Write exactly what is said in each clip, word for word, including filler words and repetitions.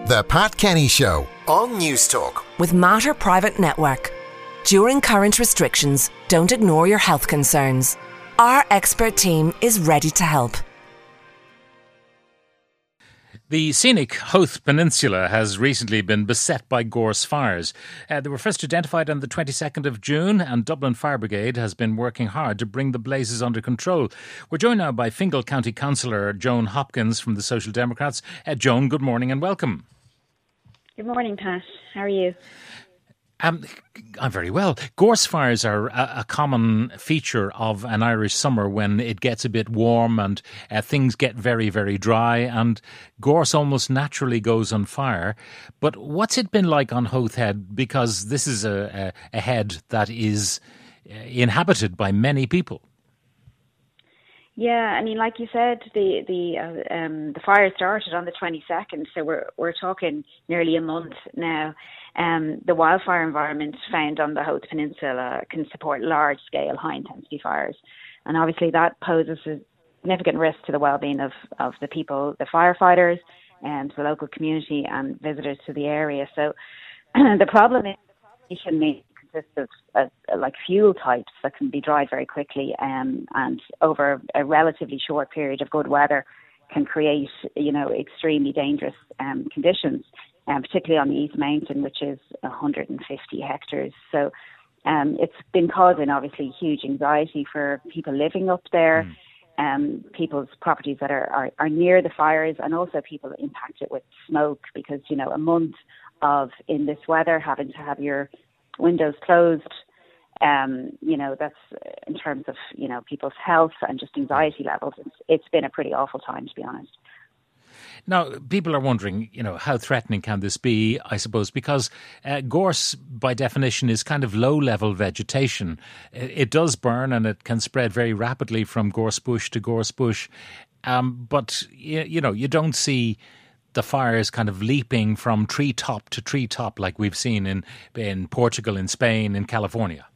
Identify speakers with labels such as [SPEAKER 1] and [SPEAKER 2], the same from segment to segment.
[SPEAKER 1] The Pat Kenny Show on News Talk.
[SPEAKER 2] With Mater Private Network. During current restrictions, don't ignore your health concerns. Our expert team is ready to help.
[SPEAKER 3] The scenic Howth Peninsula has recently been beset by gorse fires. Uh, they were first identified on the twenty-second of June, and Dublin Fire Brigade has been working hard to bring the blazes under control. We're joined now by Fingal County Councillor Joan Hopkins from the Social Democrats. Uh, Joan, good morning and welcome.
[SPEAKER 4] Good morning, Pat. How are you?
[SPEAKER 3] Um, I'm very well. Gorse fires are a, a common feature of an Irish summer when it gets a bit warm and uh, things get very, very dry, and gorse almost naturally goes on fire. But what's it been like on Howth Head? Because this is a, a, a head that is inhabited by many people.
[SPEAKER 4] Yeah, I mean, like you said, the the uh, um, the fire started on the twenty-second, so we're we're talking nearly a month now. Um, the wildfire environment found on the Howth Peninsula can support large-scale, high-intensity fires, and obviously that poses a significant risk to the well-being of, of the people, the firefighters, and the local community and visitors to the area. So the problem is it can make consists of uh, like fuel types that can be dried very quickly, um, and over a relatively short period of good weather can create, you know, extremely dangerous um, conditions. Um, particularly on the East Mountain, which is one hundred fifty hectares. So um, it's been causing, obviously, huge anxiety for people living up there, mm. um, people's properties that are, are, are near the fires, and also people impacted with smoke because, you know, a month of, in this weather, having to have your windows closed, um, you know, that's in terms of, you know, people's health and just anxiety levels. It's, it's been a pretty awful time, to be honest.
[SPEAKER 3] Now, people are wondering, you know, how threatening can this be, I suppose, because uh, gorse, by definition, is kind of low-level vegetation. It, it does burn and it can spread very rapidly from gorse bush to gorse bush. Um, but, you, you know, you don't see the fires kind of leaping from treetop to treetop like we've seen in, in Portugal, in Spain, in California.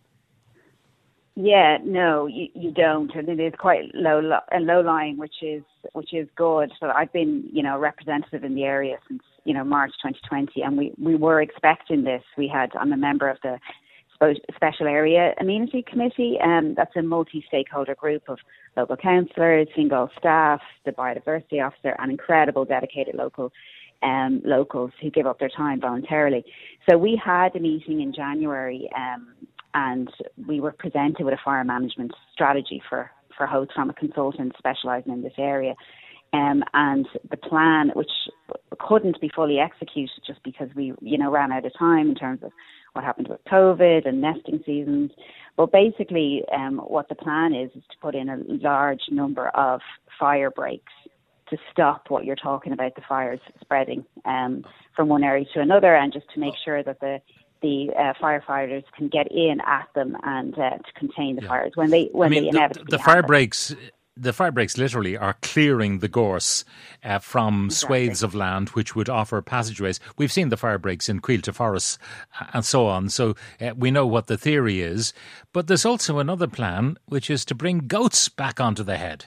[SPEAKER 4] Yeah, no, you, you don't, and it is quite low, uh, low lying, which is which is good. So I've been, you know, representative in the area since, you know, March twenty twenty, and we, we were expecting this. We had, I'm a member of the Special Area Amenity Committee, and um, that's a multi-stakeholder group of local councillors, Fingal staff, the biodiversity officer, and incredible dedicated local um, locals who give up their time voluntarily. So we had a meeting in January. Um, And we were presented with a fire management strategy for, for Howth from a consultant specialising in this area. Um, and the plan, which couldn't be fully executed just because we, you know, ran out of time in terms of what happened with COVID and nesting seasons. But basically, um, what the plan is, is to put in a large number of fire breaks to stop what you're talking about, the fires spreading um, from one area to another, and just to make sure that the the uh, firefighters can get in at them and uh, to contain the yeah. fires when they when
[SPEAKER 3] I mean,
[SPEAKER 4] they
[SPEAKER 3] the,
[SPEAKER 4] inevitably
[SPEAKER 3] the fire
[SPEAKER 4] happen.
[SPEAKER 3] breaks. The fire breaks literally are clearing the gorse uh, from
[SPEAKER 4] exactly.
[SPEAKER 3] swathes of land which would offer passageways. We've seen the fire breaks in Cuilta Forest and so on, so uh, we know what the theory is. But there's also another plan, which is to bring goats back onto the head.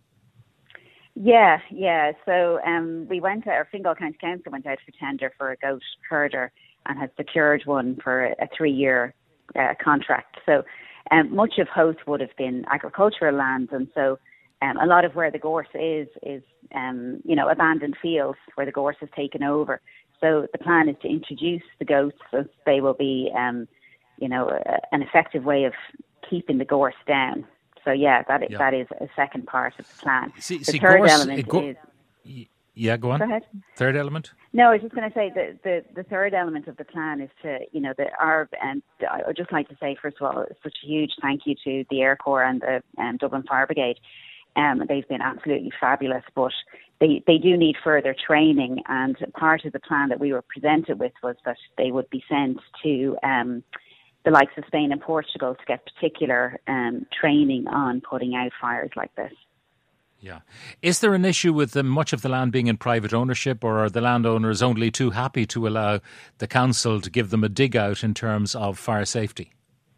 [SPEAKER 4] Yeah, yeah. So um, we went, our Fingal County Council went out for tender for a goat herder and has secured one for a three-year uh, contract. So um, much of Howth would have been agricultural lands, and so um, a lot of where the gorse is, is um, you know, abandoned fields where the gorse has taken over. So the plan is to introduce the goats, so they will be, um, you know, a, an effective way of keeping the gorse down. So yeah, that is, yeah. that is a second part of the plan.
[SPEAKER 3] See,
[SPEAKER 4] the
[SPEAKER 3] see,
[SPEAKER 4] third
[SPEAKER 3] gorse,
[SPEAKER 4] element
[SPEAKER 3] go-
[SPEAKER 4] is...
[SPEAKER 3] Yeah, go on.
[SPEAKER 4] Go ahead.
[SPEAKER 3] Third element?
[SPEAKER 4] No, I was just going to say the, the, the third element of the plan is to, you know, the our and I would just like to say, first of all, such a huge thank you to the Air Corps and the um, Dublin Fire Brigade. Um, they've been absolutely fabulous, but they, they do need further training. And part of the plan that we were presented with was that they would be sent to um, the likes of Spain and Portugal to get particular um, training on putting out fires like this.
[SPEAKER 3] Yeah. Is there an issue with the, much of the land being in private ownership, or are the landowners only too happy to allow the council to give them a dig out in terms of fire safety?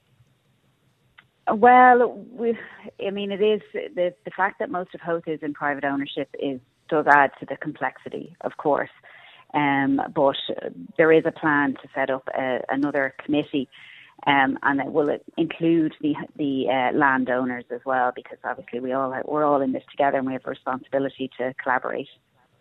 [SPEAKER 4] Well, we, I mean, it is the the fact that most of Howth is in private ownership is does add to the complexity, of course. Um, but there is a plan to set up a, another committee, um, and it will include the the uh, landowners as well, because obviously we all we're all in this together, and we have a responsibility to collaborate.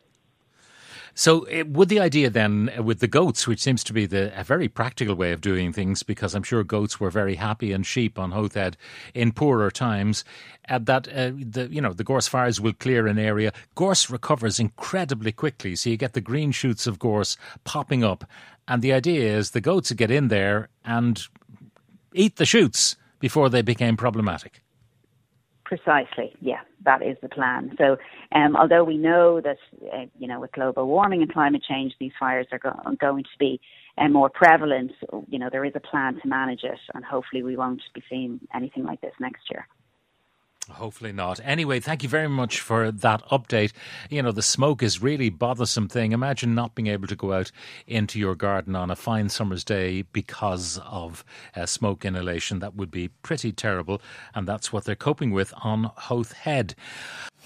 [SPEAKER 3] So uh, would the idea then uh, with the goats, which seems to be the, a very practical way of doing things, because I'm sure goats were very happy and sheep on Howth Head in poorer times, uh, that uh, the you know the gorse fires will clear an area. Gorse recovers incredibly quickly, so you get the green shoots of gorse popping up, and the idea is the goats would get in there and eat the shoots before they became problematic.
[SPEAKER 4] Precisely, yeah, that is the plan. So, um, although we know that, uh, you know, with global warming and climate change, these fires are go- going to be uh, more prevalent, you know, there is a plan to manage it, and hopefully we won't be seeing anything like this next year.
[SPEAKER 3] Hopefully not. Anyway, thank you very much for that update. You know, the smoke is really bothersome thing. Imagine not being able to go out into your garden on a fine summer's day because of uh, smoke inhalation. That would be pretty terrible. And that's what they're coping with on Howth Head.